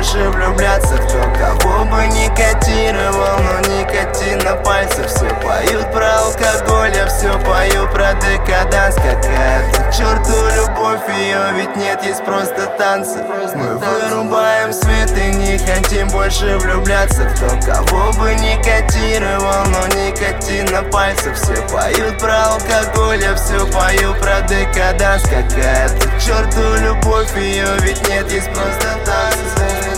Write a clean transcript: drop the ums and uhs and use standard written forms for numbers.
больше влюбляться в то, кого бы никотировал, но никотин на пальцах. Все поют про алкоголь, я все пою про декаданс. Какая-то к черту любовь, ее ведь нет, есть просто танцы. Мы вырубаем свет и не хотим больше влюбляться в то, кого бы никотировал, но никотин на пальцах. Все поют про алкоголь, я все пою про декаданс. Какая-то к черту любовь, ее ведь нет, есть просто танцы.